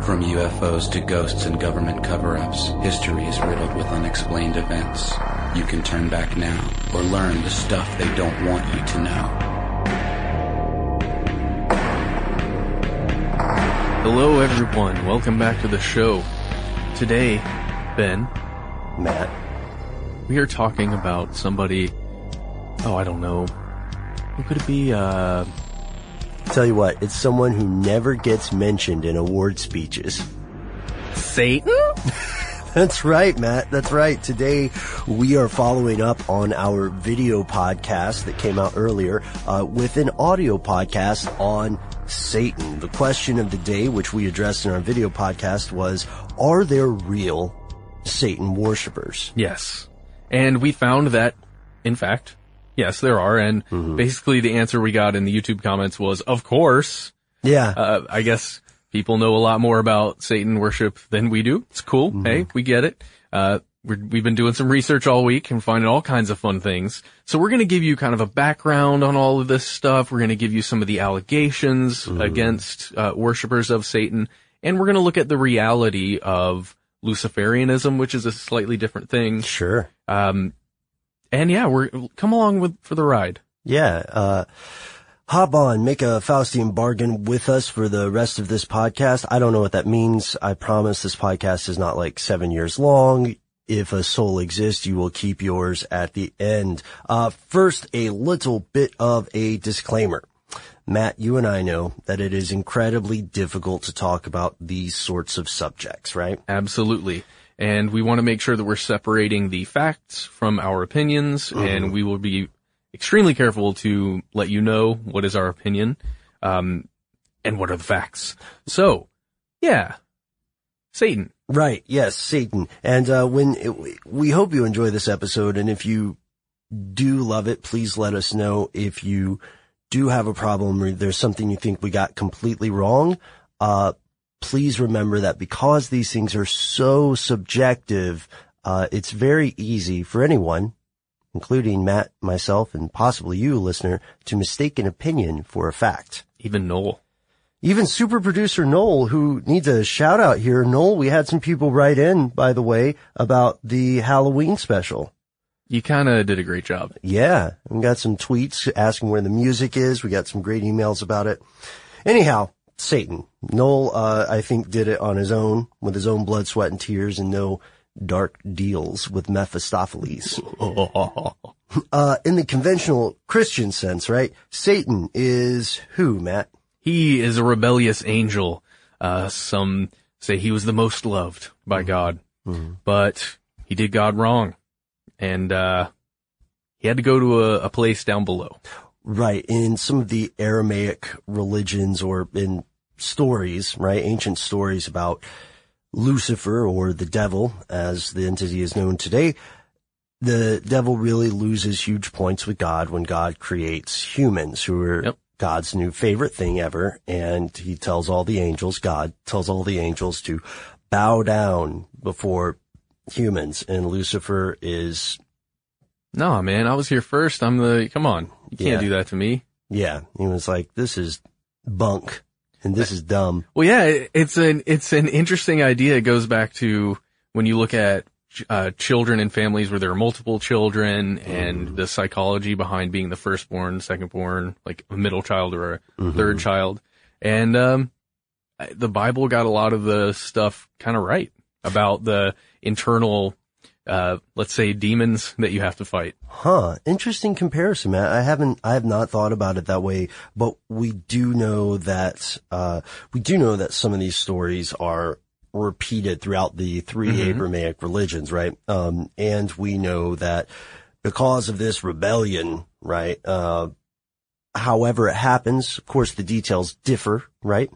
From UFOs to ghosts and government cover-ups, history is riddled with unexplained events. You can turn back now or learn the stuff they don't want you to know. Hello everyone, welcome back to the show. Today, Ben, Matt, we are talking about somebody, I don't know, who could it be, Tell you what, it's someone who never gets mentioned in award speeches. Satan? That's right, Matt. That's right. Today, we are following up on our video podcast that came out earlier, with an audio podcast on Satan. The question of the day, which we addressed in our video podcast, was, are there real Satan worshipers? Yes. And we found that, in fact, yes, there are, and basically the answer we got in the YouTube comments was, of course. Yeah. I guess people know a lot more about Satan worship than we do. It's cool. Hey, we get it. We've been doing some research all week and finding all kinds of fun things. So we're going to give you kind of a background on all of this stuff. We're going to give you some of the allegations against worshipers of Satan, and we're going to look at the reality of Luciferianism, which is a slightly different thing. Sure. And yeah, come along for the ride. Yeah, hop on, make a Faustian bargain with us for the rest of this podcast. I don't know what that means. I promise this podcast is not like 7 years long. If a soul exists, you will keep yours at the end. First, a little bit of a disclaimer. Matt, you and I know that it is incredibly difficult to talk about these sorts of subjects, right? Absolutely. And we want to make sure that we're separating the facts from our opinions, and we will be extremely careful to let you know what is our opinion, and what are the facts. So, yeah, Satan. Right, yes, Satan. And we hope you enjoy this episode, and if you do love it, please let us know. If you do have a problem or there's something you think we got completely wrong, please remember that because these things are so subjective, it's very easy for anyone, including Matt, myself, and possibly you, listener, to mistake an opinion for a fact. Even Noel. Even super producer Noel, who needs a shout out here. Noel, we had some people write in, by the way, about the Halloween special. You kind of did a great job. Yeah. We got some tweets asking where the music is. We got some great emails about it. Anyhow, Satan. Noel, I think did it on his own, with his own blood, sweat, and tears, and no dark deals with Mephistopheles. In the conventional Christian sense, right? Satan is who, Matt? He is a rebellious angel. Some say he was the most loved by God, but he did God wrong, and he had to go to a place down below. Right. In some of the Aramaic religions, or in stories, right, ancient stories about Lucifer, or the devil, as the entity is known today, the devil really loses huge points with God when God creates humans, who are God's new favorite thing ever. And he tells all the angels, God tells all the angels to bow down before humans. And Lucifer is... No, man, I was here first. Come on. You can't do that to me. Yeah. He was like, this is bunk and this is dumb. Well, yeah, it's an interesting idea. It goes back to when you look at children and families where there are multiple children, and the psychology behind being the firstborn, secondborn, like a middle child or a third child. And the Bible got a lot of the stuff kind of right about the internal let's say demons that you have to fight. Interesting comparison, Matt. I have not thought about it that way, but we do know that some of these stories are repeated throughout the three Abrahamic religions, right? And we know that because of this rebellion, right, however it happens, of course the details differ, right?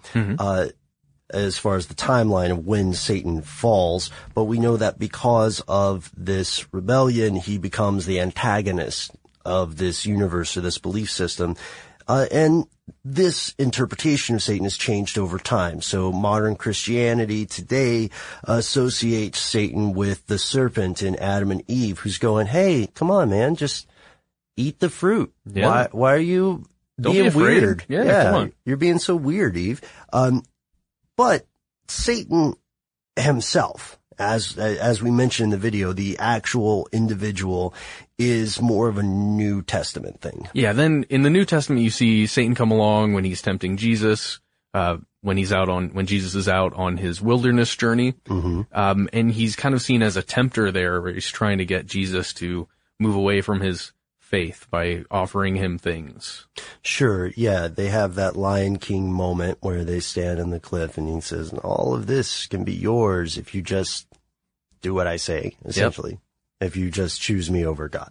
As far as the timeline of when Satan falls, but we know that because of this rebellion, he becomes the antagonist of this universe or this belief system. And this interpretation of Satan has changed over time. So modern Christianity today associates Satan with the serpent in Adam and Eve, who's going, hey, come on, man, just eat the fruit. Yeah. Why are you Don't being be afraid. weird? Yeah, come on. You're being so weird, Eve. But Satan himself, as we mentioned in the video, the actual individual is more of a New Testament thing. Yeah, then in the New Testament you see Satan come along when he's tempting Jesus, when Jesus is out on his wilderness journey. Mm-hmm. And he's kind of seen as a tempter there, where he's trying to get Jesus to move away from his faith by offering him things. Sure, yeah, they have that Lion King moment where they stand on the cliff and he says, all of this can be yours if you just do what I say, essentially. If you just choose me over God.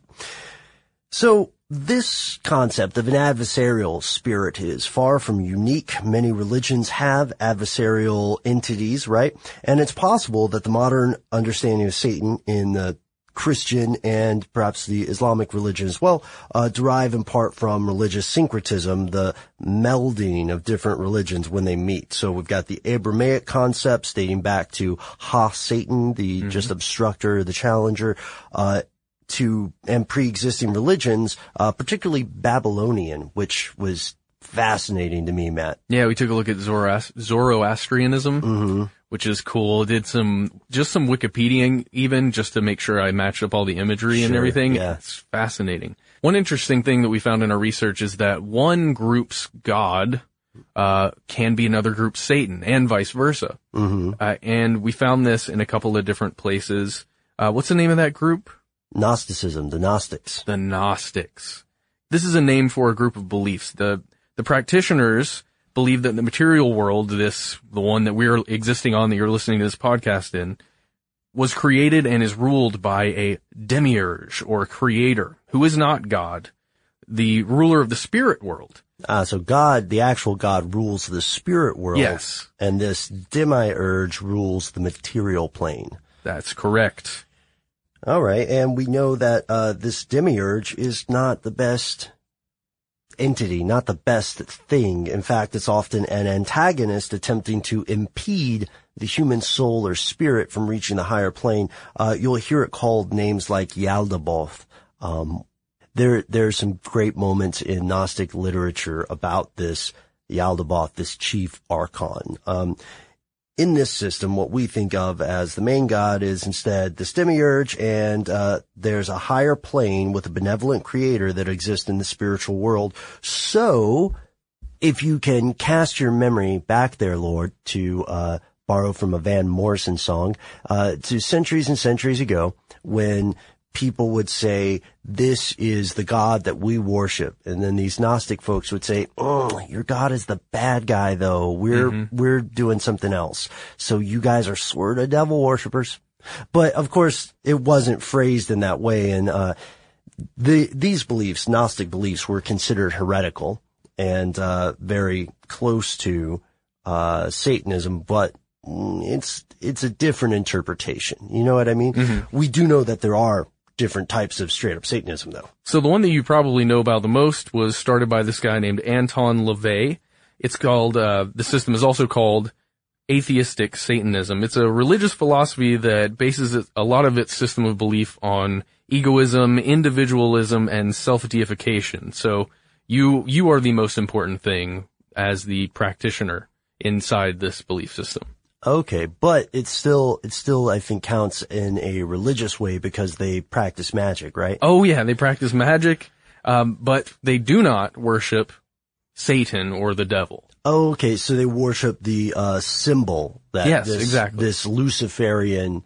So this concept of an adversarial spirit is far from unique. Many religions have adversarial entities, right? And it's possible that the modern understanding of Satan in the Christian and perhaps the Islamic religion as well, derive in part from religious syncretism, the melding of different religions when they meet. So we've got the Abrahamic concepts dating back to Ha-Satan, the just obstructor, the challenger, and pre-existing religions, particularly Babylonian, which was fascinating to me, Matt. Yeah, we took a look at Zoroastrianism, which is cool. Did some Wikipediaing even just to make sure I matched up all the imagery and everything. Yeah. It's fascinating. One interesting thing that we found in our research is that one group's God, can be another group's Satan and vice versa. And we found this in a couple of different places. What's the name of that group? Gnosticism, the Gnostics. The Gnostics. This is a name for a group of beliefs. The practitioners believe that the material world, the one that we're existing on, that you're listening to this podcast in, was created and is ruled by a demiurge or creator who is not God, the ruler of the spirit world. So God, the actual God, rules the spirit world. Yes. And this demiurge rules the material plane. That's correct. All right. And we know that this demiurge is not the best entity, not the best thing. In fact, it's often an antagonist attempting to impede the human soul or spirit from reaching the higher plane. You'll hear it called names like Yaldabaoth. There's some great moments in Gnostic literature about this Yaldabaoth, this chief archon. In this system, what we think of as the main god is instead this demiurge, and there's a higher plane with a benevolent creator that exists in the spiritual world. So, if you can cast your memory back there, Lord, to borrow from a Van Morrison song, to centuries and centuries ago, when people would say, this is the God that we worship. And then these Gnostic folks would say, your God is the bad guy, though. We're doing something else. So you guys are sort of devil worshippers. But of course, it wasn't phrased in that way. And, these beliefs, Gnostic beliefs, were considered heretical and, very close to, Satanism, but it's a different interpretation. You know what I mean? We do know that there are different types of straight up Satanism, though. So the one that you probably know about the most was started by this guy named Anton LaVey. It's called, the system is also called atheistic Satanism. It's a religious philosophy that bases a lot of its system of belief on egoism, individualism, and self-deification. So you are the most important thing as the practitioner inside this belief system. Okay, but it still, I think, counts in a religious way because they practice magic, right? Oh yeah, they practice magic, but they do not worship Satan or the devil. Oh, okay, so they worship the symbol that exactly. This Luciferian,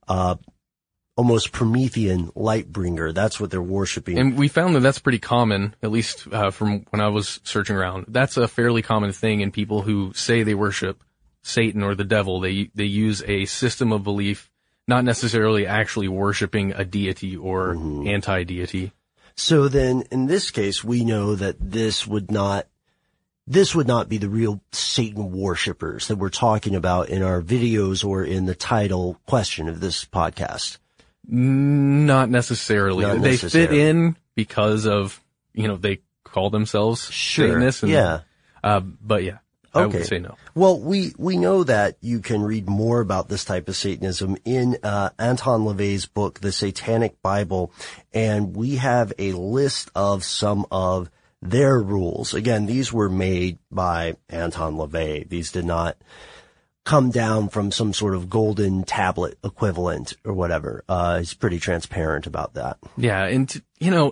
almost Promethean light bringer. That's what they're worshiping. And we found that that's pretty common, at least from when I was searching around. That's a fairly common thing in people who say they worship Satan or the devil. They use a system of belief, not necessarily actually worshiping a deity or anti-deity. So then, in this case, we know that this would not be the real Satan worshippers that we're talking about in our videos or in the title question of this podcast. Not necessarily. They fit in because of, they call themselves Satanists. Yeah. But yeah. I would say no. Well, we know that you can read more about this type of Satanism in Anton LaVey's book, The Satanic Bible, and we have a list of some of their rules. Again, these were made by Anton LaVey. These did not come down from some sort of golden tablet equivalent or whatever. He's pretty transparent about that. Yeah, and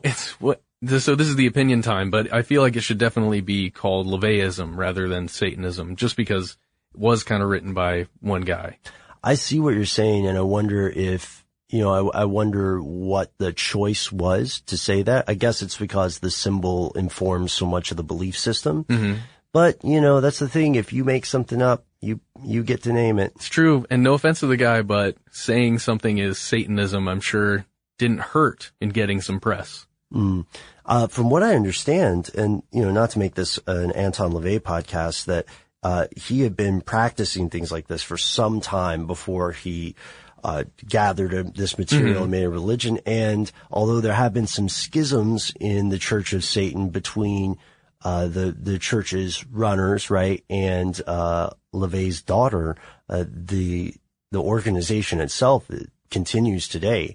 so this is the opinion time, but I feel like it should definitely be called LaVeism rather than Satanism, just because it was kind of written by one guy. I see what you're saying, and I wonder if, I wonder what the choice was to say that. I guess it's because the symbol informs so much of the belief system. Mm-hmm. But, that's the thing. If you make something up, you get to name it. It's true, and no offense to the guy, but saying something is Satanism, I'm sure, didn't hurt in getting some press. From what I understand, and, not to make this an Anton LaVey podcast, that he had been practicing things like this for some time before he gathered this material and made a religion. And although there have been some schisms in the Church of Satan between the church's runners, right, and LaVey's daughter, the organization itself continues today.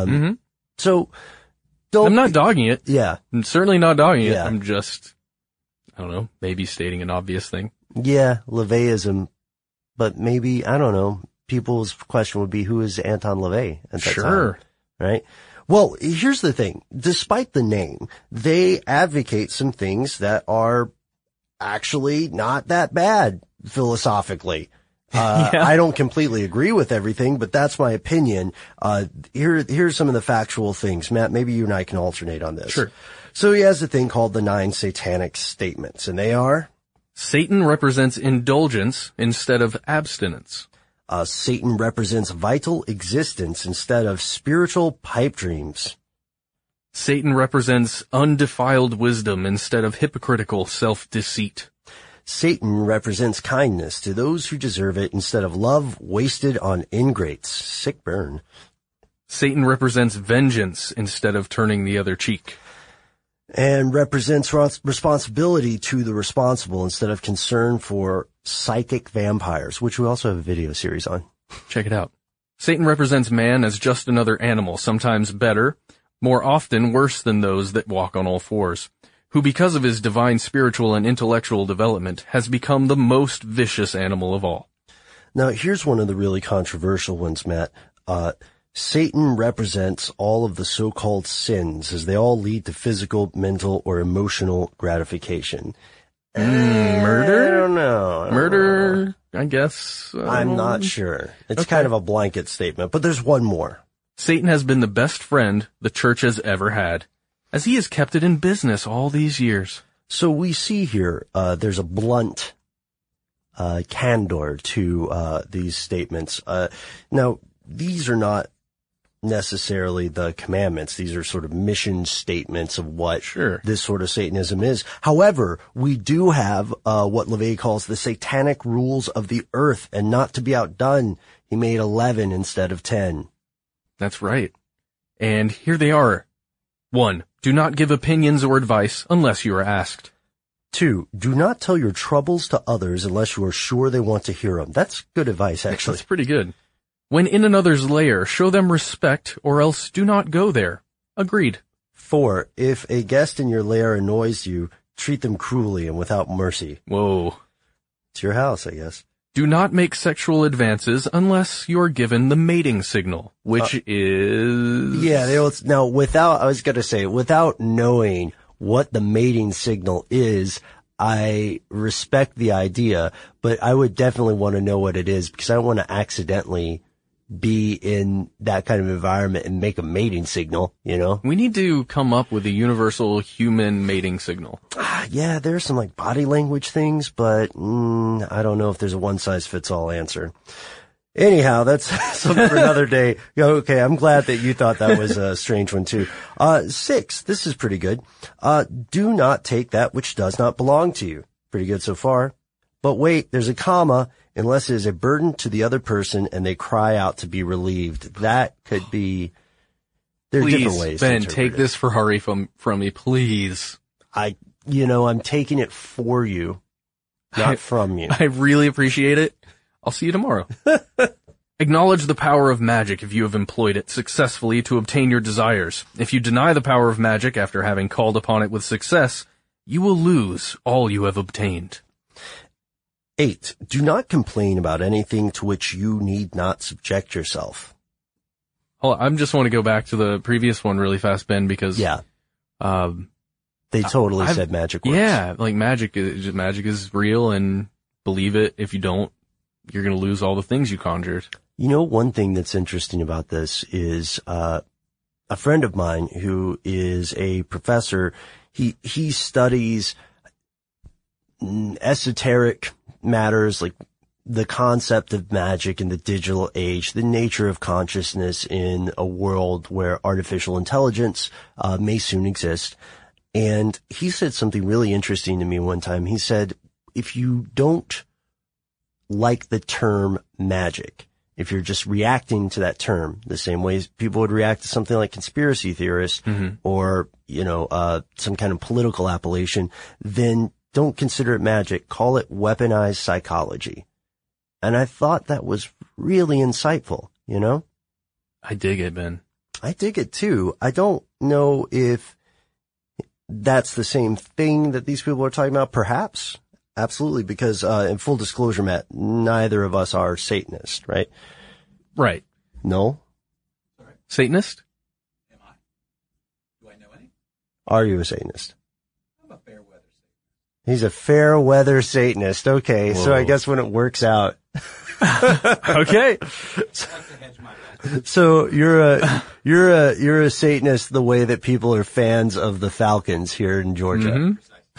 So I'm not dogging it. Yeah. I'm certainly not dogging it. Yeah. I'm just, I don't know, maybe stating an obvious thing. Yeah, LaVeyism, but maybe, I don't know, people's question would be, who is Anton LaVey at that time? Right? Well, here's the thing. Despite the name, they advocate some things that are actually not that bad philosophically. I don't completely agree with everything, but that's my opinion. Here's some of the factual things. Matt, maybe you and I can alternate on this. Sure. So he has a thing called the 9 satanic statements, and they are? Satan represents indulgence instead of abstinence. Satan represents vital existence instead of spiritual pipe dreams. Satan represents undefiled wisdom instead of hypocritical self-deceit. Satan represents kindness to those who deserve it instead of love wasted on ingrates. Sick burn. Satan represents vengeance instead of turning the other cheek. And represents responsibility to the responsible instead of concern for psychic vampires, which we also have a video series on. Check it out. Satan represents man as just another animal, sometimes better, more often worse than those that walk on all fours, who because of his divine spiritual and intellectual development has become the most vicious animal of all. Now, here's one of the really controversial ones, Matt. Satan represents all of the so-called sins as they all lead to physical, mental, or emotional gratification. Murder? I don't know. Murder, I guess. I'm not sure. It's kind of a blanket statement, but there's one more. Satan has been the best friend the church has ever had, as he has kept it in business all these years. So we see here, there's a blunt, candor to, these statements. Now, these are not necessarily the commandments. These are sort of mission statements of what this sort of Satanism is. However, we do have, what LaVey calls the satanic rules of the earth, and not to be outdone, he made 11 instead of 10. That's right. And here they are. 1. Do not give opinions or advice unless you are asked. 2. Do not tell your troubles to others unless you are sure they want to hear them. That's good advice, actually. That's pretty good. When in another's lair, show them respect or else do not go there. Agreed. 4. If a guest in your lair annoys you, treat them cruelly and without mercy. Whoa. It's your house, I guess. Do not make sexual advances unless you're given the mating signal, which is... Yeah, now without knowing what the mating signal is, I respect the idea, but I would definitely want to know what it is because I don't want to accidentally be in that kind of environment and make a mating signal, you know? We need to come up with a universal human mating signal. Yeah, there's some like body language things, but I don't know if there's a one-size-fits-all answer. Anyhow, that's something for another day. Okay, I'm glad that you thought that was a strange one too. 6, this is pretty good. Do not take that which does not belong to you. Pretty good so far. But wait, there's a comma, unless it is a burden to the other person and they cry out to be relieved. That could be, there are different ways to interpret Ben, take this Ferrari from me, please. I'm taking it for you, not from you. I really appreciate it. I'll see you tomorrow. Acknowledge the power of magic if you have employed it successfully to obtain your desires. If you deny the power of magic after having called upon it with success, you will lose all you have obtained. 8, do not complain about anything to which you need not subject yourself. Oh, I just want to go back to the previous one really fast, Ben, because Yeah. They totally said magic works. yeah, like magic is real, and believe it. If you don't, you're going to lose all the things you conjured. You know, one thing that's interesting about this is, a friend of mine who is a professor, he studies esoteric matters like the concept of magic in the digital age, the nature of consciousness in a world where artificial intelligence may soon exist. And he said something really interesting to me one time. He said, if you don't like the term magic, if you're just reacting to that term the same way people would react to something like conspiracy theorist or, some kind of political appellation, then don't consider it magic. Call it weaponized psychology. And I thought that was really insightful, you know? I dig it, Ben. I dig it too. I don't know if that's the same thing that these people are talking about. Perhaps. Absolutely. Because, in full disclosure, Matt, neither of us are Satanists, right? Right. No? Satanist? Am I? Do I know any? Are you a Satanist? I'm a fair weather Satanist. He's a fair weather Satanist. Okay. Whoa. So I guess when it works out. Okay. I like to hedge my bets. So you're a Satanist the way that people are fans of the Falcons here in Georgia.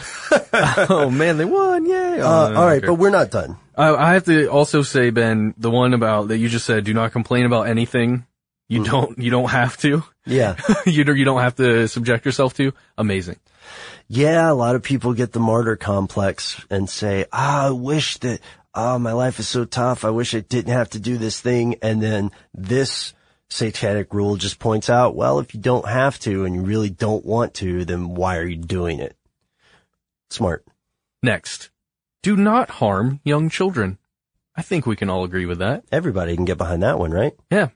Oh man, they won! Yay! All right, but we're not done. I have to also say, Ben, the one about that you just said, do not complain about anything you don't have to. Yeah. you don't have to subject yourself to. Amazing. Yeah, a lot of people get the martyr complex and say, I wish that, my life is so tough. I wish I didn't have to do this thing. And then this satanic rule just points out, well, if you don't have to and you really don't want to, then why are you doing it? Smart. Next, do not harm young children. I think we can all agree with that. Everybody can get behind that one, right? Yeah.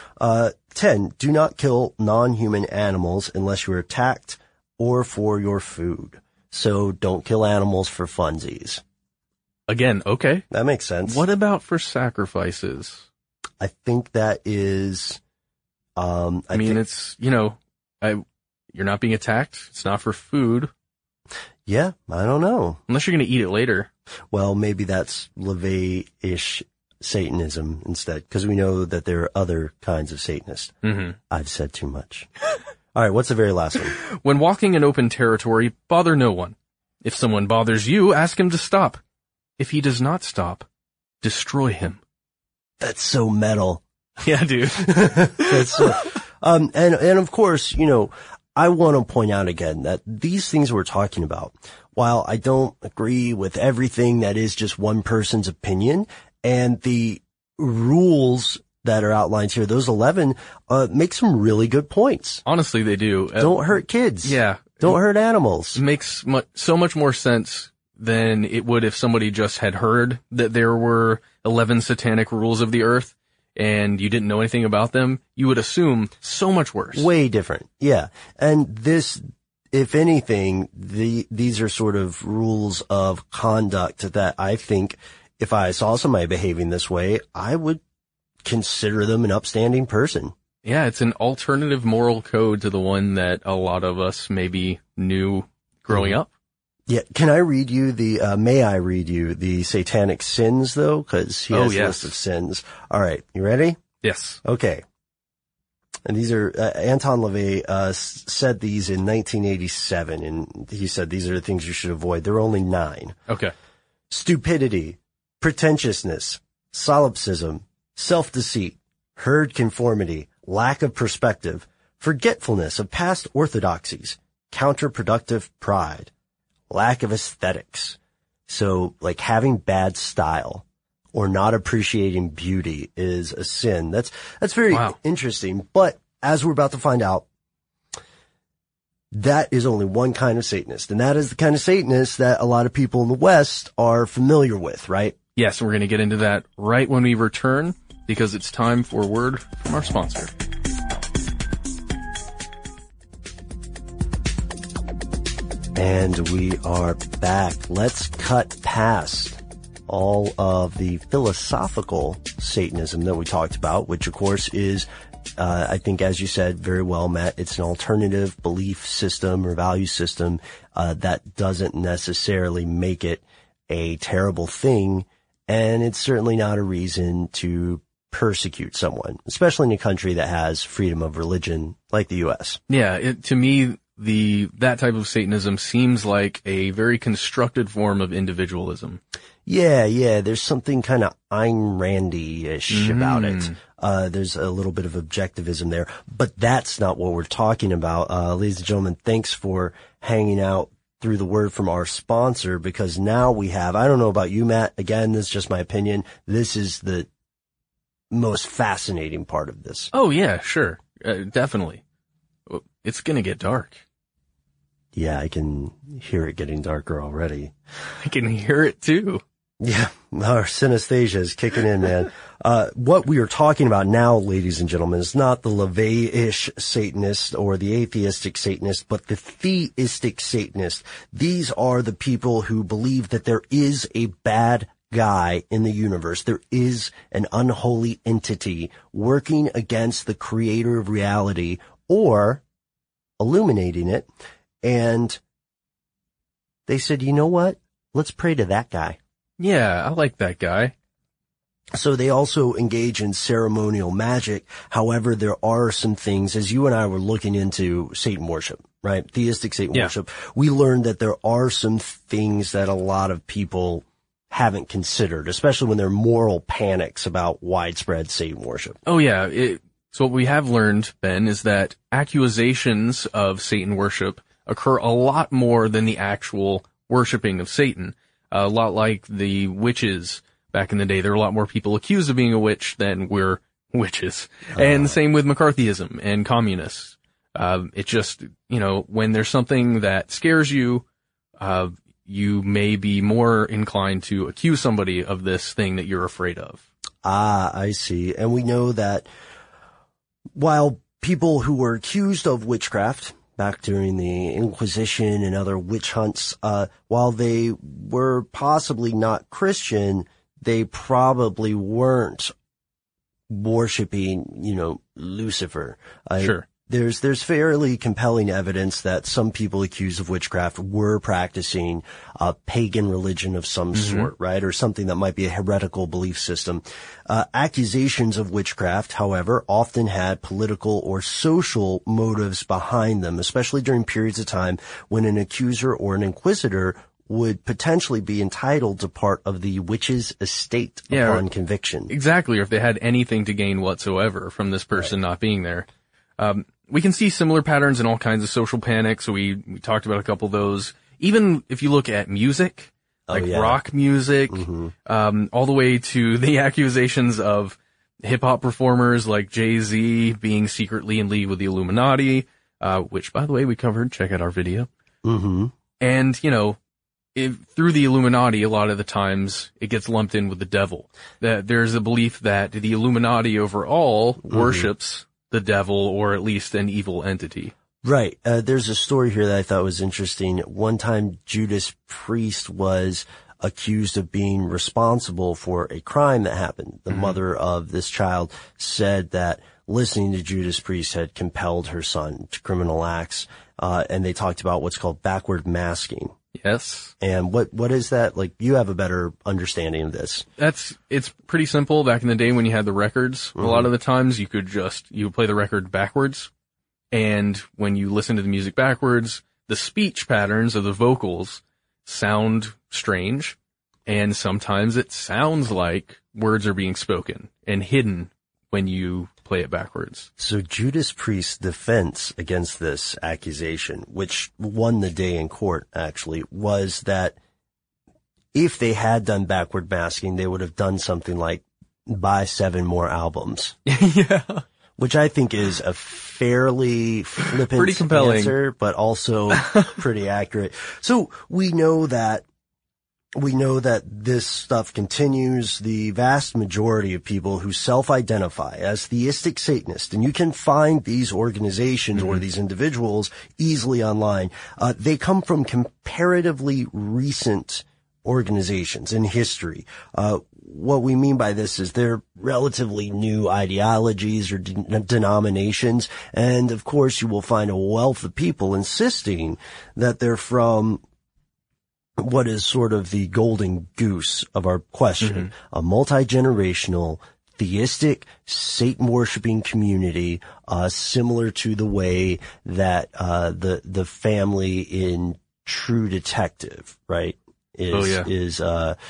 10, do not kill non-human animals unless you're attacked or for your food. So don't kill animals for funsies. Again, okay. That makes sense. What about for sacrifices? I think that is, It's, you're not being attacked. It's not for food. yeah, I don't know. Unless you're going to eat it later. Well, maybe that's LaVey-ish Satanism instead, because we know that there are other kinds of Satanists. Mm-hmm. I've said too much. All right, what's the very last one? When walking in open territory, bother no one. If someone bothers you, ask him to stop. If he does not stop, destroy him. That's so metal. Yeah, dude. That's so, and of course, I want to point out again that these things we're talking about, while I don't agree with everything that is just one person's opinion, and the rules that are outlined here, those 11, make some really good points. Honestly, they do. Don't hurt kids. Yeah. Don't hurt animals. It makes so much more sense than it would if somebody just had heard that there were 11 satanic rules of the earth and you didn't know anything about them. You would assume so much worse. Way different. Yeah. And this, if anything, these are sort of rules of conduct that I think if I saw somebody behaving this way, I would consider them an upstanding person. Yeah, it's an alternative moral code to the one that a lot of us maybe knew growing up. Yeah. Can I read you may I read you the satanic sins though? Cause he has a list of sins. All right. You ready? Yes. Okay. And these are, Anton LaVey, said these in 1987 and he said these are the things you should avoid. There are only 9. Okay. Stupidity, pretentiousness, solipsism, self-deceit, herd conformity, lack of perspective, forgetfulness of past orthodoxies, counterproductive pride, lack of aesthetics. So, like having bad style or not appreciating beauty is a sin. That's very interesting. But as we're about to find out, that is only one kind of Satanist. And that is the kind of Satanist that a lot of people in the West are familiar with, right? Yes, we're going to get into that right when we return because it's time for a word from our sponsor. And we are back. Let's cut past all of the philosophical Satanism that we talked about, which of course is, I think as you said very well, Matt, it's an alternative belief system or value system, that doesn't necessarily make it a terrible thing. And it's certainly not a reason to persecute someone, especially in a country that has freedom of religion like the U.S. Yeah, to me, that type of Satanism seems like a very constructed form of individualism. Yeah, there's something kind of Ayn Randy-ish about it. There's a little bit of objectivism there, but that's not what we're talking about. Ladies and gentlemen, thanks for hanging out through the word from our sponsor, because now we have, I don't know about you, Matt, again, this is just my opinion, this is the most fascinating part of this. Oh yeah, sure. Definitely. It's gonna get dark. Yeah, I can hear it getting darker already. I can hear it too. Yeah, our synesthesia is kicking in, man. What we are talking about now, ladies and gentlemen, is not the LaVey-ish Satanist or the atheistic Satanist, but the theistic Satanist. These are the people who believe that there is a bad guy in the universe. There is an unholy entity working against the creator of reality or illuminating it. And they said, you know what? Let's pray to that guy. Yeah, I like that guy. So they also engage in ceremonial magic. However, there are some things, as you and I were looking into Satan worship, right? Theistic Satan worship. We learned that there are some things that a lot of people haven't considered, especially when there are moral panics about widespread Satan worship. Oh yeah. So what we have learned, Ben, is that accusations of Satan worship occur a lot more than the actual worshiping of Satan. A lot like the witches back in the day. There are a lot more people accused of being a witch than were witches. And the same with McCarthyism and communists. It just, when there's something that scares you, you may be more inclined to accuse somebody of this thing that you're afraid of. Ah, I see. And we know that while people who were accused of witchcraft back during the Inquisition and other witch hunts, while they were possibly not Christian, they probably weren't worshiping, Lucifer. Sure. There's fairly compelling evidence that some people accused of witchcraft were practicing a pagan religion of some sort, right? Or something that might be a heretical belief system. Accusations of witchcraft, however, often had political or social motives behind them, especially during periods of time when an accuser or an inquisitor would potentially be entitled to part of the witch's estate upon conviction. Exactly, or if they had anything to gain whatsoever from this person not being there. We can see similar patterns in all kinds of social panics. We talked about a couple of those. Even if you look at music, rock music, all the way to the accusations of hip-hop performers like Jay-Z being secretly in league with the Illuminati, which, by the way, we covered. Check out our video. And, through the Illuminati, a lot of the times it gets lumped in with the devil. That there's a belief that the Illuminati overall worships the devil, or at least an evil entity. Right. There's a story here that I thought was interesting. One time, Judas Priest was accused of being responsible for a crime that happened. The mother of this child said that listening to Judas Priest had compelled her son to criminal acts, and they talked about what's called backward masking. Yes. And what is that? Like, you have a better understanding of this. It's pretty simple. Back in the day when you had the records, a lot of the times you would play the record backwards. And when you listen to the music backwards, the speech patterns of the vocals sound strange. And sometimes it sounds like words are being spoken and hidden when you play it backwards. So Judas Priest's defense against this accusation, which won the day in court actually, was that if they had done backward masking, they would have done something like buy 7 more albums. Yeah. Which I think is a fairly flippant pretty compelling answer, but also pretty accurate. So we know that this stuff continues. The vast majority of people who self-identify as theistic Satanists, and you can find these organizations or these individuals easily online, they come from comparatively recent organizations in history. What we mean by this is they're relatively new ideologies or denominations. And of course, you will find a wealth of people insisting that they're from what is sort of the golden goose of our question, a multi-generational, theistic, Satan-worshipping community, similar to the way that the family in True Detective, right, is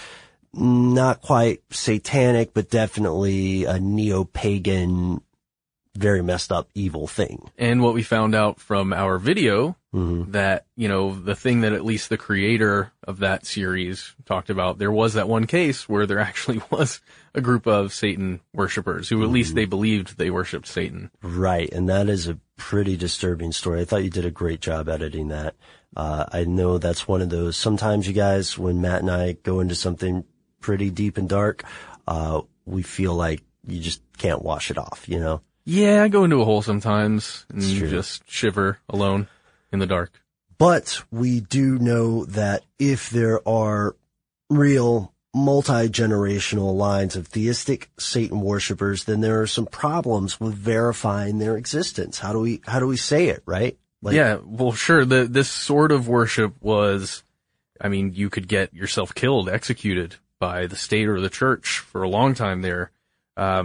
not quite satanic, but definitely a neo-pagan, very messed up evil thing. And what we found out from our video, that, you know, the thing that at least the creator of that series talked about, there was that one case where there actually was a group of Satan worshipers who at least they believed they worshiped Satan. Right, and that is a pretty disturbing story. I thought you did a great job editing that. I know that's one of those, sometimes you guys, when Matt and I go into something pretty deep and dark, we feel like you just can't wash it off, you know? Yeah, I go into a hole sometimes and just shiver alone in the dark. But we do know that if there are real multi-generational lines of theistic Satan worshipers, then there are some problems with verifying their existence. How do we say it, right? Like, yeah, well, sure. This sort of worship was, I mean, you could get yourself killed, executed by the state or the church for a long time there. I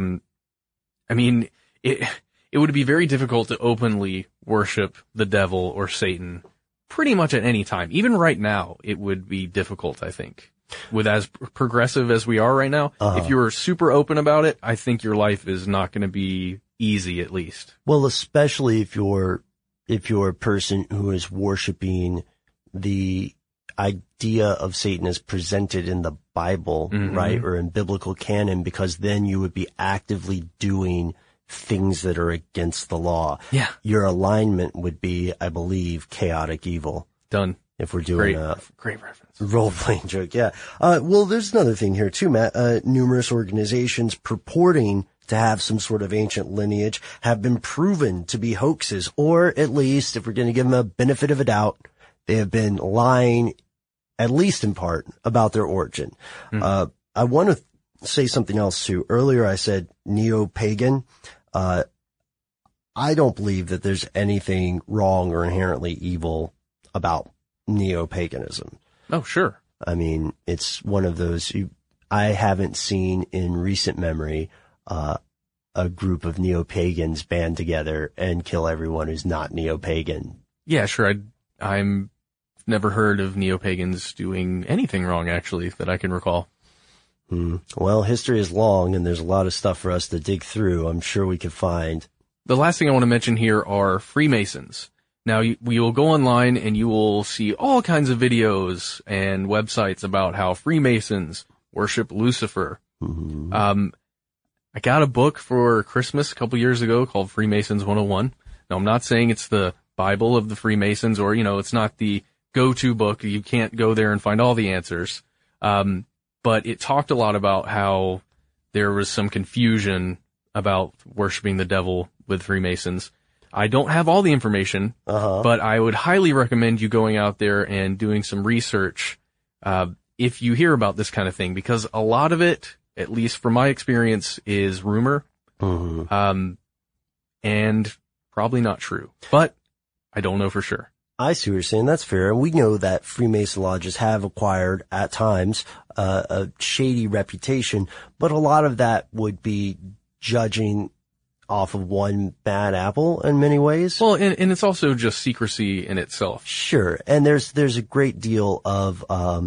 mean, it would be very difficult to openly worship the devil or Satan pretty much at any time. Even right now, it would be difficult, I think. With as progressive as we are right now, if you were super open about it, I think your life is not going to be easy, at least. Well, especially if you're a person who is worshiping the idea of Satan as presented in the Bible, right, or in biblical canon, because then you would be actively doing things that are against the law. Yeah. Your alignment would be, I believe, chaotic evil. Done. If we're doing great reference. Role-playing joke, yeah. Well, there's another thing here too, Matt. Numerous organizations purporting to have some sort of ancient lineage have been proven to be hoaxes, or at least, if we're going to give them a benefit of a doubt, they have been lying, at least in part, about their origin. I want to say something else too. Earlier I said neo-pagan. I don't believe that there's anything wrong or inherently evil about neo-paganism. Oh, sure. I mean, it's one of those, I haven't seen in recent memory, a group of neo-pagans band together and kill everyone who's not neo-pagan. Yeah, sure. I'm never heard of neo-pagans doing anything wrong, actually, that I can recall. Well, history is long and there's a lot of stuff for us to dig through. I'm sure we could find. The last thing I want to mention here are Freemasons. Now, we will go online and you will see all kinds of videos and websites about how Freemasons worship Lucifer. I got a book for Christmas a couple years ago called Freemasons 101. Now, I'm not saying it's the Bible of the Freemasons or, you know, it's not the go-to book. You can't go there and find all the answers. But it talked a lot about how there was some confusion about worshiping the devil with Freemasons. I don't have all the information, but I would highly recommend you going out there and doing some research, if you hear about this kind of thing, because a lot of it, at least from my experience, is rumor, and probably not true, but I don't know for sure. I see what you're saying. That's fair. And we know that Freemason lodges have acquired, at times, a shady reputation, but a lot of that would be judging off of one bad apple in many ways. Well, and it's also just secrecy in itself. Sure. And there's a great deal of,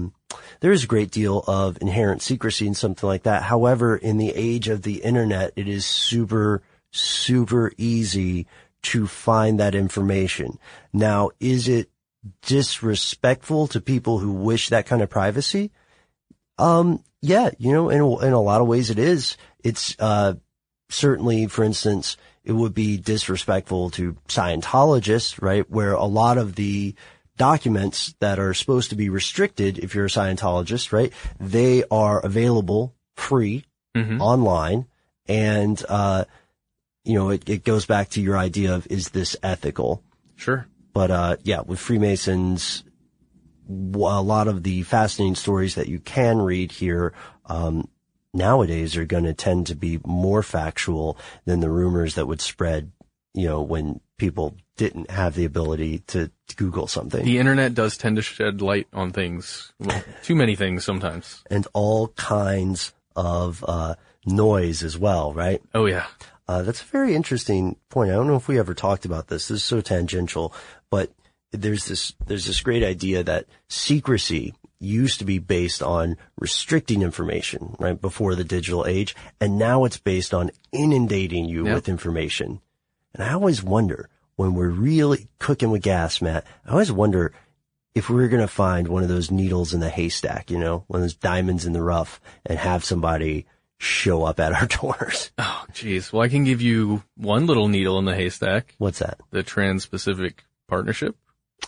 inherent secrecy in something like that. However, in the age of the internet, it is super, super easy to find that information. Now, is it disrespectful to people who wish that kind of privacy? Yeah, you know, in a lot of ways it is. It's, certainly, for instance, it would be disrespectful to Scientologists, right? Where a lot of the documents that are supposed to be restricted, if you're a Scientologist, right? They are available free online. And, you know, it goes back to your idea of, is this ethical? Sure. But, yeah, with Freemasons, a lot of the fascinating stories that you can read here, nowadays are going to tend to be more factual than the rumors that would spread, when people didn't have the ability to Google something. The internet does tend to shed light on things, well, too many things sometimes. And all kinds of, noise as well, right? Oh yeah. That's a very interesting point. I don't know if we ever talked about this. This is so tangential, but there's this great idea that secrecy used to be based on restricting information, right, before the digital age, and now it's based on inundating you with information. And I always wonder, when we're really cooking with gas, Matt, I always wonder if we were going to find one of those needles in the haystack, one of those diamonds in the rough, and have somebody show up at our doors. Oh, geez. Well, I can give you one little needle in the haystack. What's that? The Trans-Pacific Partnership.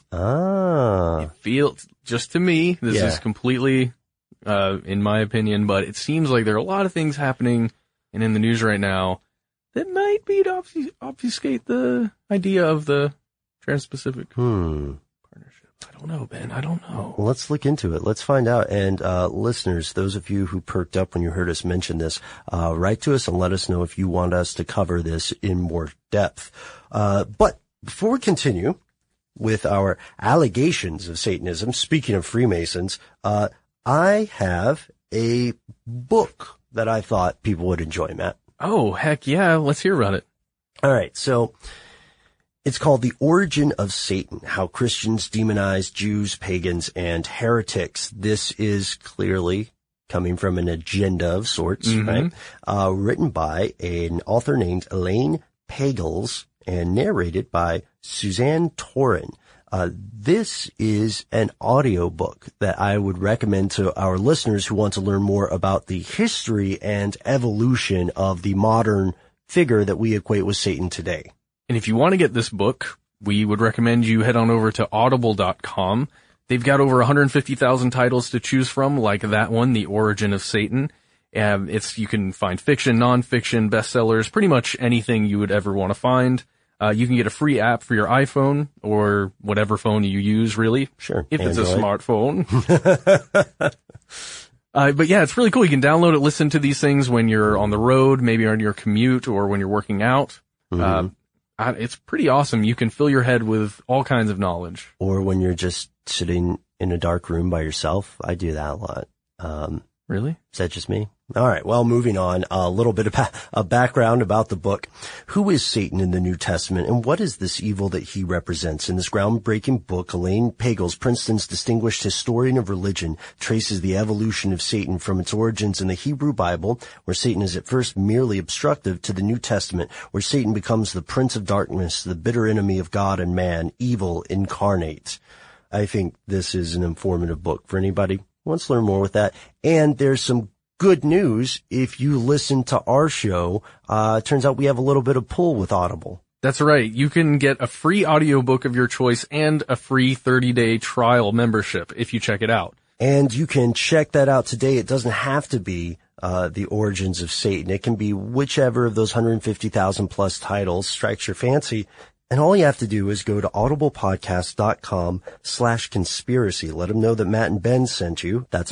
Ah. It feels, just to me, this is completely, in my opinion, but it seems like there are a lot of things happening and in the news right now that might be to obfuscate the idea of the Trans-Pacific Partnership. I don't know, Ben. I don't know. Well, let's look into it. Let's find out. And, listeners, those of you who perked up when you heard us mention this, write to us and let us know if you want us to cover this in more depth. But before we continue with our allegations of Satanism, speaking of Freemasons, I have a book that I thought people would enjoy, Matt. Oh, heck yeah. Let's hear about it. All right. So it's called The Origin of Satan, How Christians Demonize Jews, Pagans, and Heretics. This is clearly coming from an agenda of sorts, right? Written by an author named Elaine Pagels and narrated by Suzanne Torin. This is an audio book that I would recommend to our listeners who want to learn more about the history and evolution of the modern figure that we equate with Satan today. And if you want to get this book, we would recommend you head on over to audible.com. They've got over 150,000 titles to choose from, like that one, The Origin of Satan. You can find fiction, nonfiction, bestsellers, pretty much anything you would ever want to find. You can get a free app for your iPhone or whatever phone you use, really. Sure. If it's a smartphone. But yeah, it's really cool. You can download it, listen to these things when you're on the road, maybe on your commute or when you're working out. It's pretty awesome. You can fill your head with all kinds of knowledge. Or when you're just sitting in a dark room by yourself. I do that a lot. Really? Is that just me? All right. Well, moving on, a little bit of a background about the book. Who is Satan in the New Testament, and what is this evil that he represents? In this groundbreaking book, Elaine Pagels, Princeton's distinguished historian of religion, traces the evolution of Satan from its origins in the Hebrew Bible, where Satan is at first merely obstructive, to the New Testament, where Satan becomes the prince of darkness, the bitter enemy of God and man, evil incarnate. I think this is an informative book for anybody who wants to learn more with that. And there's some good news. If you listen to our show, it turns out we have a little bit of pull with Audible. That's right. You can get a free audiobook of your choice and a free 30-day trial membership if you check it out. And you can check that out today. It doesn't have to be The Origins of Satan. It can be whichever of those 150,000 plus titles strikes your fancy. And all you have to do is go to audiblepodcast.com/conspiracy. Let them know that Matt and Ben sent you. That's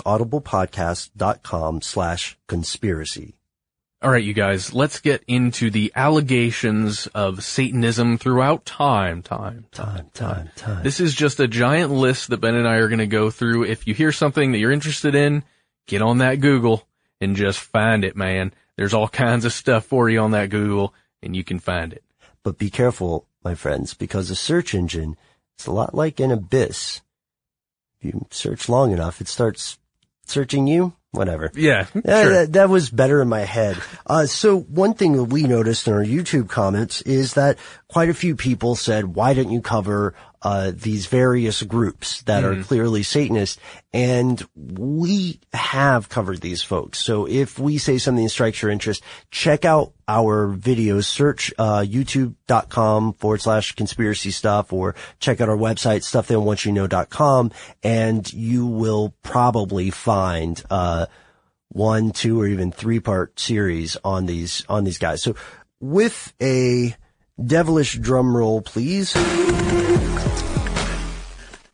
audiblepodcast.com/conspiracy. All right, you guys, let's get into the allegations of Satanism throughout time. This is just a giant list that Ben and I are going to go through. If you hear something that you're interested in, get on that Google and just find it, man. There's all kinds of stuff for you on that Google, and you can find it. But be careful, my friends, because a search engine is a lot like an abyss. If you search long enough, it starts searching you. Whatever. Yeah, sure. That was better in my head. So one thing that we noticed in our YouTube comments is that quite a few people said, why didn't you cover these various groups that are clearly Satanist? And we have covered these folks. So if we say something that strikes your interest, check out our videos, search youtube.com/conspiracy stuff, or check out our website, stufftheydon'twantyouto.com, and you will probably find 1, 2, or even 3-part series on these guys. So with a devilish drum roll, please.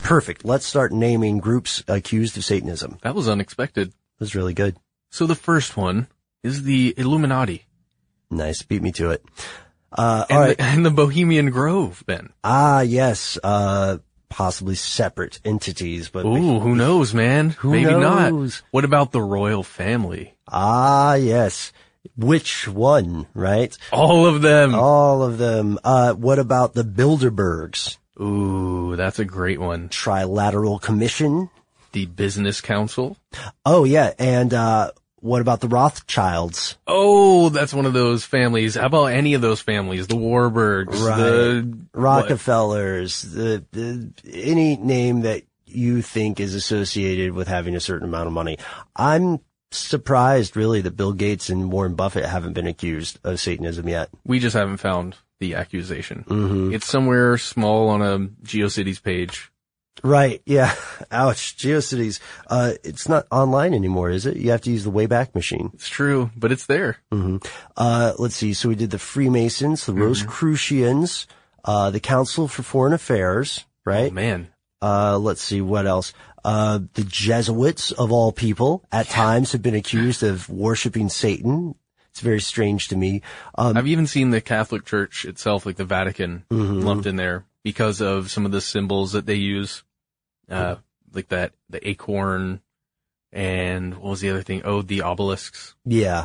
Perfect. Let's start naming groups accused of Satanism. That was unexpected. That was really good. So the first one is the Illuminati. Nice. Beat me to it. All right. And the Bohemian Grove, Ben. Yes. Possibly separate entities, but Ooh, who knows, man? Maybe knows? not. What about the royal family? Yes. Which one, right? All of them. All of them. What about the Bilderbergs? Ooh, that's a great one. Trilateral Commission? The Business Council. Oh, yeah. And, what about the Rothschilds? Oh, that's one of those families. How about any of those families? The Warburgs, Right. the Rockefellers, any name that you think is associated with having a certain amount of money. I'm surprised, really, that Bill Gates and Warren Buffett haven't been accused of Satanism yet. We just haven't found the accusation. Mm-hmm. It's somewhere small on a GeoCities page. Right, yeah. Ouch. GeoCities. It's not online anymore, is it? You have to use the Wayback Machine. It's true, but it's there. Mm-hmm. Let's see. So we did the Freemasons, the Rosicrucians, the Council for Foreign Affairs, right? Oh, man. Let's see, what else? The Jesuits, of all people, at times have been accused of worshiping Satan. It's very strange to me. I've even seen the Catholic Church itself, like the Vatican, lumped in there because of some of the symbols that they use, like the acorn, and what was the other thing? Oh, the obelisks. Yeah.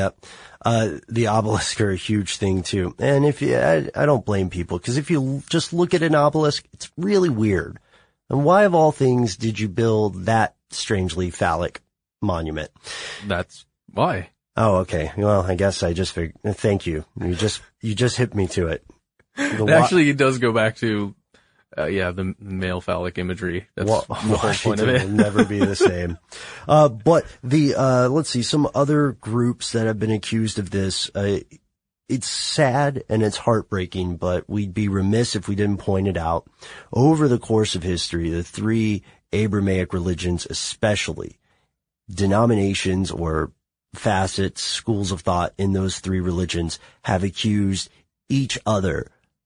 The obelisk are a huge thing too. And I don't blame people, because if you just look at an obelisk, it's really weird. And why of all things did you build that strangely phallic monument? That's why. Oh, okay. Well, I guess I just figured. Thank you. You just hit me to it. Actually, it does go back to, the male phallic imagery. That's the whole point of it. Will never be the same. But let's see, some other groups that have been accused of this, it's sad and it's heartbreaking, but we'd be remiss if we didn't point it out. Over the course of history, the three Abrahamic religions, especially denominations or facets, schools of thought in those three religions, have accused each other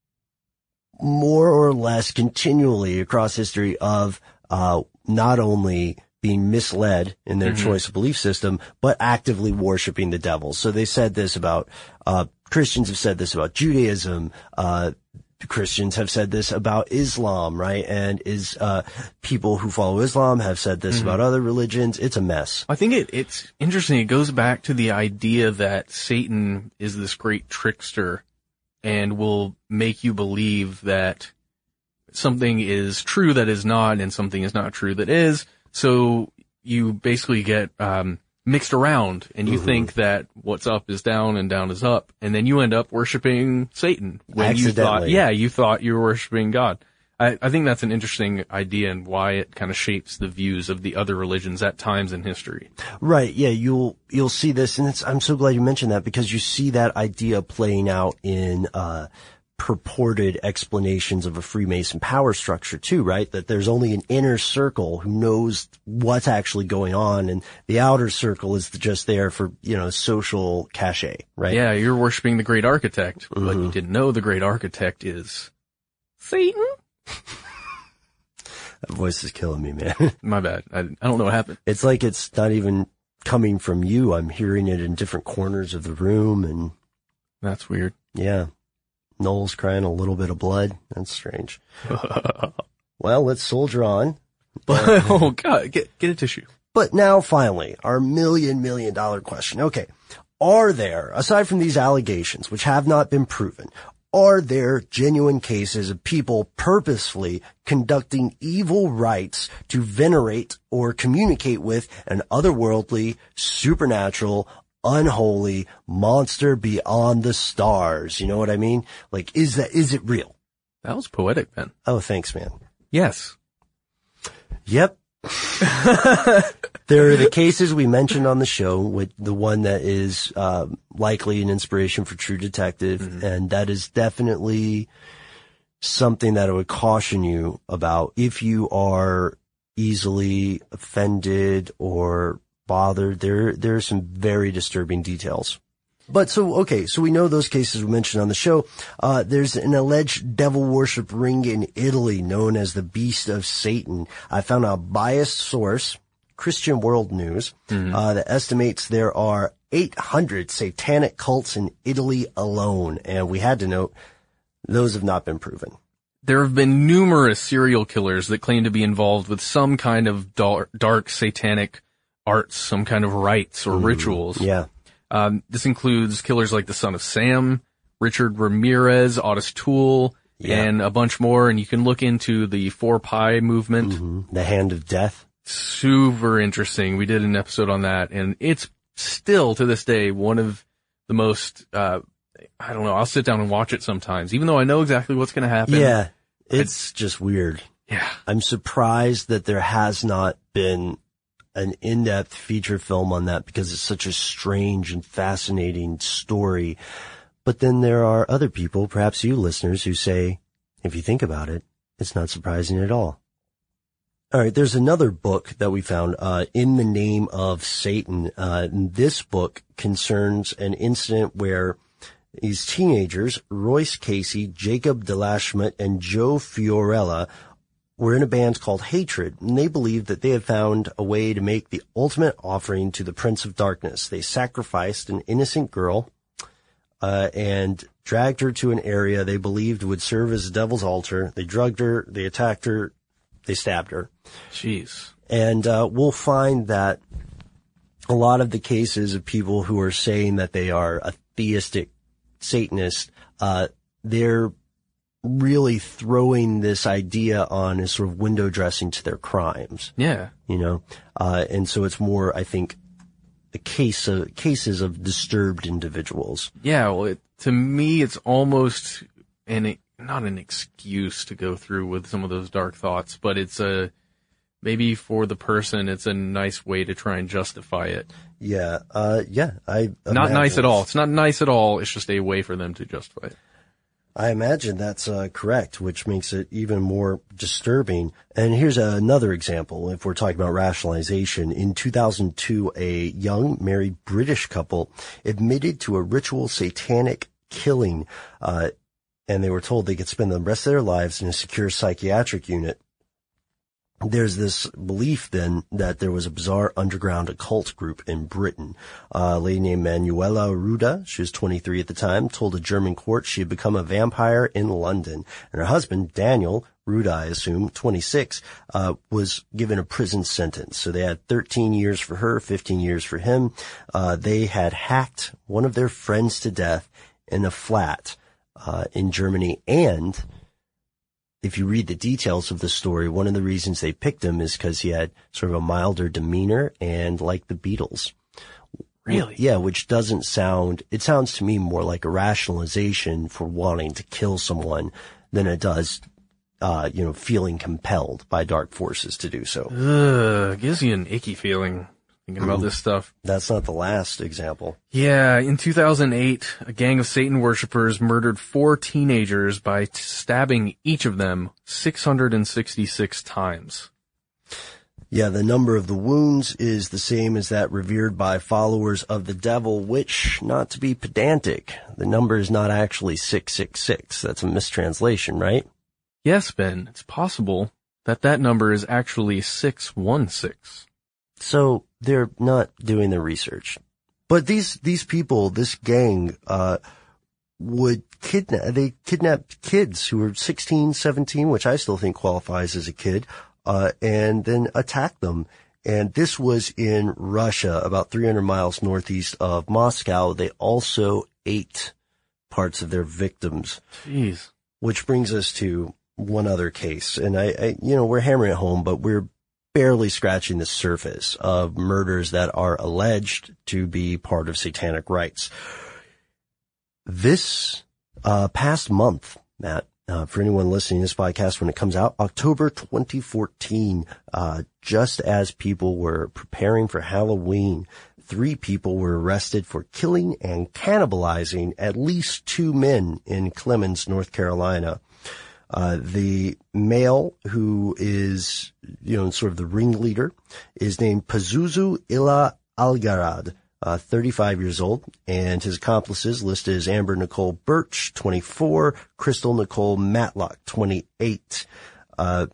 more or less continually across history of not only being misled in their choice of belief system, but actively worshiping the devil. So they said this about Christians have said this about Judaism. Christians have said this about Islam, right? And people who follow Islam have said this about other religions. It's a mess. I think it's interesting. It goes back to the idea that Satan is this great trickster and will make you believe that something is true that is not, and something is not true that is. So you basically get mixed around, and you think that what's up is down and down is up, and then you end up worshiping Satan when you thought you were worshiping God. I think that's an interesting idea, and why it kind of shapes the views of the other religions at times in history. Right. Yeah. You'll see this, and I'm so glad you mentioned that, because you see that idea playing out in purported explanations of a Freemason power structure too, right? That there's only an inner circle who knows what's actually going on, and the outer circle is just there for, social cachet, right? Yeah, you're worshiping the great architect, but you didn't know the great architect is Satan? That voice is killing me, man. My bad. I don't know what happened. It's like it's not even coming from you. I'm hearing it in different corners of the room, and that's weird. Yeah. Noel's crying a little bit of blood. That's strange. Well, let's soldier on. Oh God, get a tissue. But now finally, our $1 million question. Okay. Are there, aside from these allegations, which have not been proven, are there genuine cases of people purposefully conducting evil rites to venerate or communicate with an otherworldly, supernatural, unholy monster beyond the stars? You know what I mean? Like, is it real? That was poetic, Ben. Oh, thanks, man. Yes. Yep. There are the cases we mentioned on the show, with the one that is likely an inspiration for True Detective, and that is definitely something that I would caution you about if you are easily offended or bothered. There are some very disturbing details. But so we know those cases we mentioned on the show. There's an alleged devil worship ring in Italy known as the Beast of Satan. I found a biased source, Christian World News, that estimates there are 800 satanic cults in Italy alone. And we had to note, those have not been proven. There have been numerous serial killers that claim to be involved with some kind of dark satanic arts, some kind of rites or rituals. Yeah. This includes killers like the Son of Sam, Richard Ramirez, Otis Toole, and a bunch more. And you can look into the 4-Pi movement. The Hand of Death. Super interesting. We did an episode on that, and it's still, to this day, one of the most, I don't know, I'll sit down and watch it sometimes, even though I know exactly what's going to happen. Yeah, it's just weird. Yeah. I'm surprised that there has not been an in-depth feature film on that because it's such a strange and fascinating story. But then there are other people, perhaps you listeners, who say, if you think about it, it's not surprising at all. All right, there's another book that we found, In the Name of Satan. This book concerns an incident where these teenagers, Royce Casey, Jacob DeLashmutt, and Joe Fiorella, were in a band called Hatred, and they believed that they had found a way to make the ultimate offering to the Prince of Darkness. They sacrificed an innocent girl, and dragged her to an area they believed would serve as the devil's altar. They drugged her, they attacked her, they stabbed her. Jeez. And we'll find that a lot of the cases of people who are saying that they are a theistic Satanist, they're really throwing this idea on as sort of window dressing to their crimes. Yeah. You know? And so it's more, I think, cases of disturbed individuals. Yeah, well, to me, it's almost not an excuse to go through with some of those dark thoughts, but it's maybe for the person, it's a nice way to try and justify it. Yeah, Not nice at all. It's not nice at all. It's just a way for them to justify it. I imagine that's correct, which makes it even more disturbing. And here's another example, if we're talking about rationalization. In 2002, a young married British couple admitted to a ritual satanic killing, and they were told they could spend the rest of their lives in a secure psychiatric unit. There's this belief then that there was a bizarre underground occult group in Britain. A lady named Manuela Ruda, she was 23 at the time, told a German court she had become a vampire in London. And her husband, Daniel Ruda, I assume, 26, was given a prison sentence. So they had 13 years for her, 15 years for him. They had hacked one of their friends to death in a flat in Germany, and if you read the details of the story, one of the reasons they picked him is because he had sort of a milder demeanor and like the Beatles. Really? Yeah, which doesn't sound, it sounds to me more like a rationalization for wanting to kill someone than it does, feeling compelled by dark forces to do so. Gives you an icky feeling thinking about this stuff. That's not the last example. Yeah, in 2008, a gang of Satan worshippers murdered 4 teenagers by stabbing each of them 666 times. Yeah, the number of the wounds is the same as that revered by followers of the devil, which, not to be pedantic, the number is not actually 666. That's a mistranslation, right? Yes, Ben, it's possible that number is actually 616. So they're not doing the research. But these people, this gang, would kidnap kids who were 16, 17, which I still think qualifies as a kid, and then attack them. And this was in Russia, about 300 miles northeast of Moscow. They also ate parts of their victims. Jeez. Which brings us to one other case. And we're hammering it home, but we're barely scratching the surface of murders that are alleged to be part of satanic rites. This past month, Matt, for anyone listening to this podcast when it comes out, October 2014, just as people were preparing for Halloween, 3 people were arrested for killing and cannibalizing at least 2 men in Clemmons, North Carolina. The male who is, sort of the ringleader is named Pazuzu Ila Algarad. 35 years old, and his accomplices listed as Amber Nicole Birch, 24, Crystal Nicole Matlock, 28. And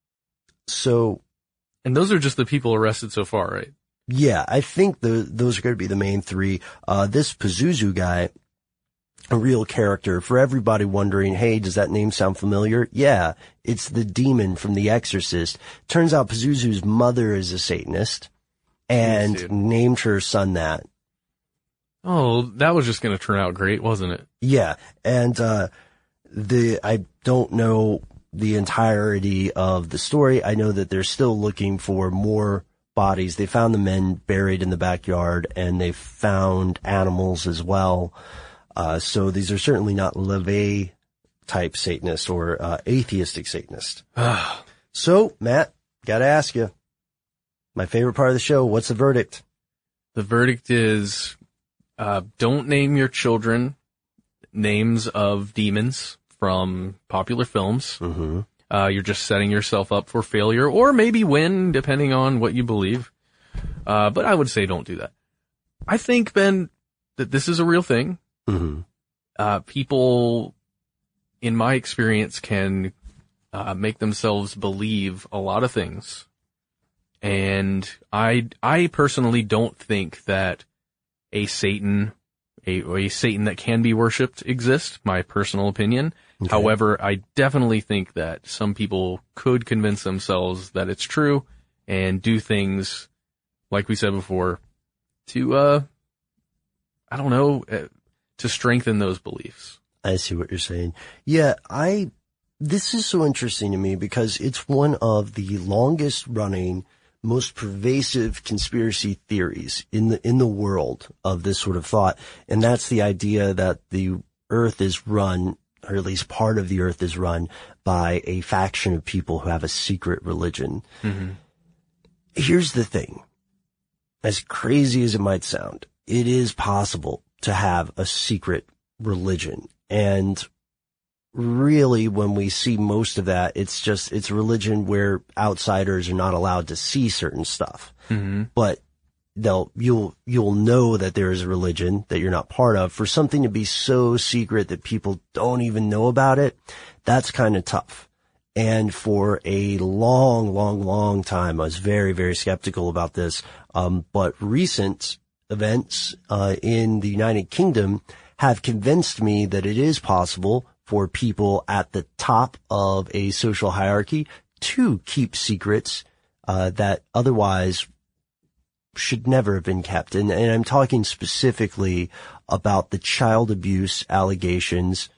those are just the people arrested so far, right? Yeah, I think those are going to be the main three. This Pazuzu guy, a real character. For everybody wondering, hey, does that name sound familiar? Yeah, it's the demon from The Exorcist. Turns out Pazuzu's mother is a Satanist and named her son that. Oh, that was just going to turn out great, wasn't it? Yeah, and I don't know the entirety of the story. I know that they're still looking for more bodies. They found the men buried in the backyard, and they found animals as well. So these are certainly not LaVey type Satanists or atheistic Satanists. So, Matt, gotta ask you, my favorite part of the show, what's the verdict? The verdict is, don't name your children names of demons from popular films. Mm-hmm. You're just setting yourself up for failure, or maybe win, depending on what you believe. But I would say don't do that. I think, Ben, that this is a real thing. Mm-hmm. People, in my experience, can make themselves believe a lot of things. And I personally don't think that a Satan that can be worshipped exists, my personal opinion. Okay. However, I definitely think that some people could convince themselves that it's true and do things, like we said before, to, to strengthen those beliefs. I see what you're saying. Yeah, this is so interesting to me because it's one of the longest running, most pervasive conspiracy theories in the world of this sort of thought. And that's the idea that the earth is run, or at least part of the earth is run by a faction of people who have a secret religion. Mm-hmm. Here's the thing. As crazy as it might sound, it is possible to have a secret religion. And really, when we see most of that, it's religion where outsiders are not allowed to see certain stuff. Mm-hmm. But you'll know that there is a religion that you're not part of. For something to be so secret that people don't even know about it, that's kind of tough. And for a long time, I was very, very skeptical about this. But recent events in the United Kingdom have convinced me that it is possible for people at the top of a social hierarchy to keep secrets that otherwise should never have been kept. And I'm talking specifically about the child abuse allegations,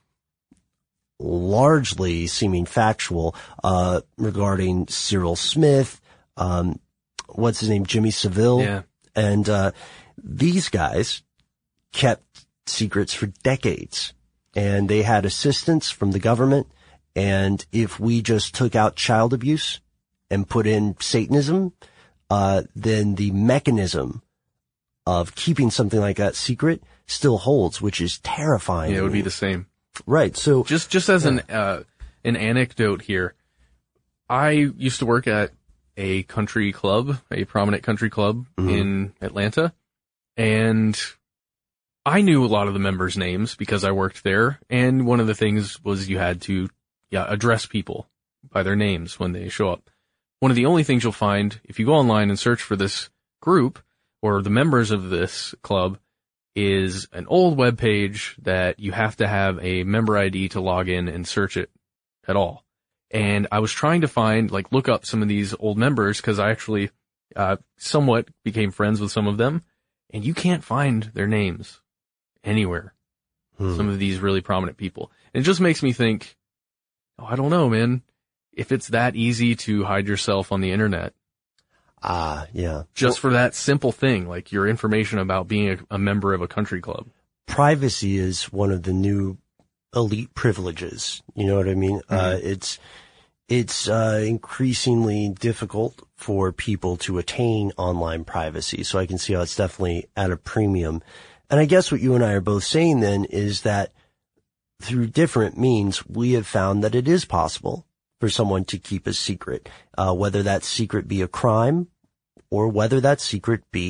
largely seeming factual, regarding Cyril Smith, what's his name, Jimmy Savile. Yeah. And these guys kept secrets for decades. And they had assistance from the government. And if we just took out child abuse and put in Satanism, then the mechanism of keeping something like that secret still holds, which is terrifying. Yeah, it would be the same. Right. So just as an anecdote here, I used to work at a country club, a prominent country club in Atlanta, and I knew a lot of the members' names because I worked there, and one of the things was you had to address people by their names when they show up. One of the only things you'll find if you go online and search for this group or the members of this club is an old web page that you have to have a member ID to log in and search it at all. And I was trying to look up some of these old members because I actually somewhat became friends with some of them, and you can't find their names anywhere. Some of these really prominent people. And it just makes me think, I don't know, man, if it's that easy to hide yourself on the internet. Yeah. Just for that simple thing, like your information about being a member of a country club. Privacy is one of the new elite privileges. You know what I mean? Mm-hmm. It's increasingly difficult for people to attain online privacy. So I can see how it's definitely at a premium. And I guess what you and I are both saying then is that through different means, we have found that it is possible for someone to keep a secret, whether that secret be a crime or whether that secret be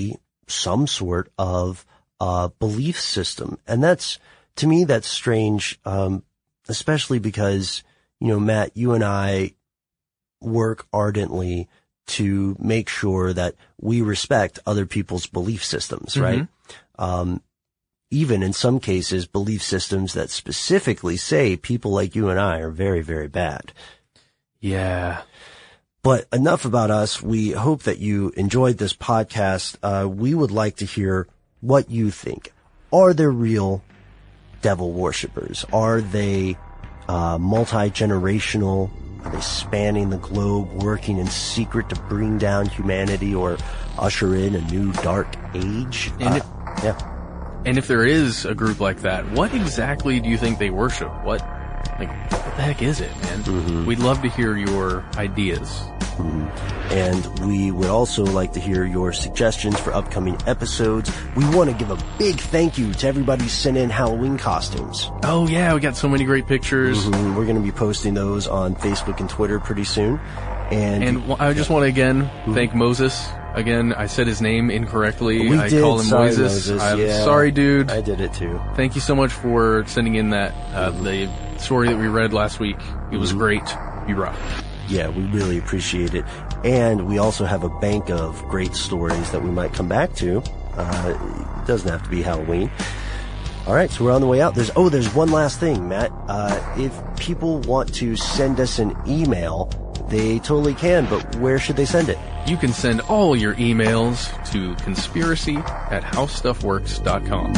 some sort of belief system. And to me, that's strange, especially because, Matt, you and I work ardently to make sure that we respect other people's belief systems, right? Even in some cases, belief systems that specifically say people like you and I are very, very bad. Yeah. But enough about us. We hope that you enjoyed this podcast. We would like to hear what you think. Are there real devil worshippers? Are they multi-generational? Are they spanning the globe, working in secret to bring down humanity or usher in a new dark age? And if there is a group like that, what exactly do you think they worship? What the heck is it, man? We'd love to hear your ideas. And we would also like to hear your suggestions for upcoming episodes. We want to give a big thank you to everybody who sent in Halloween costumes. Oh yeah, we got so many great pictures. We're going to be posting those on Facebook and Twitter pretty soon. And I just want to again thank Moses. Again, I said his name incorrectly. I call him sorry, Moses. I'm yeah, sorry, dude. I did it too. Thank you so much for sending in that the story that we read last week. It was great. You rock. Yeah, we really appreciate it. And we also have a bank of great stories that we might come back to. It doesn't have to be Halloween. All right, so we're on the way out. There's one last thing, Matt. If people want to send us an email, they totally can, but where should they send it? You can send all your emails to conspiracy@howstuffworks.com.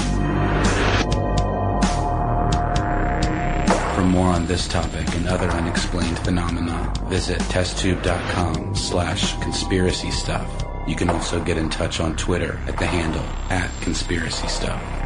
For more on this topic and other unexplained phenomena, visit testtube.com/conspiracy stuff. You can also get in touch on Twitter at the handle @conspiracystuff.